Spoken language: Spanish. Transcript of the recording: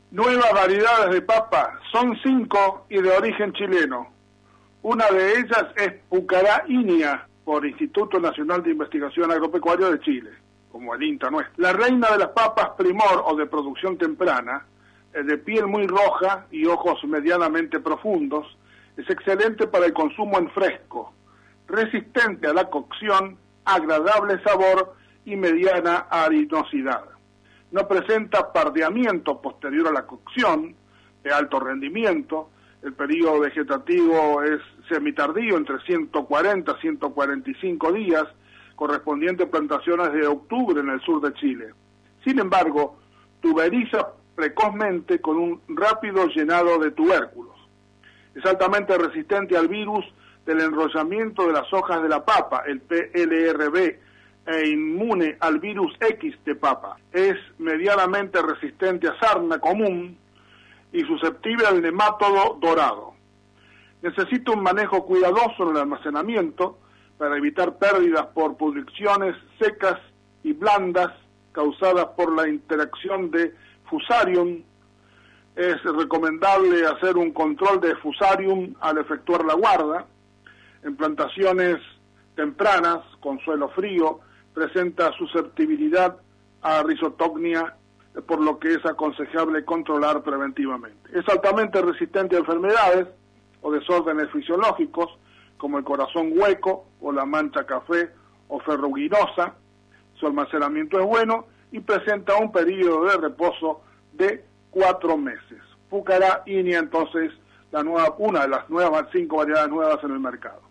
Nuevas variedades de papa, son 5 y de origen chileno. Una de ellas es Pucará Inia, por Instituto Nacional de Investigación Agropecuaria de Chile, como el INTA nuestro. La reina de las papas primor o de producción temprana, de piel muy roja y ojos medianamente profundos, es excelente para el consumo en fresco, resistente a la cocción, agradable sabor y mediana harinosidad. No presenta pardeamiento posterior a la cocción, de alto rendimiento. El periodo vegetativo es semitardío, entre 140 a 145 días, correspondiente a plantaciones de octubre en el sur de Chile. Sin embargo, tuberiza precozmente con un rápido llenado de tubérculos. Es altamente resistente al virus del enrollamiento de las hojas de la papa, el PLRB, e inmune al virus X de papa. Es medianamente resistente a sarna común y susceptible al nemátodo dorado. Necesita un manejo cuidadoso en el almacenamiento para evitar pérdidas por pudriciones secas y blandas causadas por la interacción de Fusarium. Es recomendable hacer un control de Fusarium al efectuar la guarda. En plantaciones tempranas, con suelo frío, presenta susceptibilidad a rizotocnia, por lo que es aconsejable controlar preventivamente. Es altamente resistente a enfermedades o desórdenes fisiológicos, como el corazón hueco o la mancha café o ferruginosa. Su almacenamiento es bueno y presenta un periodo de reposo de 4 meses. Pucará Inia, entonces, una de las nuevas 5 variedades nuevas en el mercado.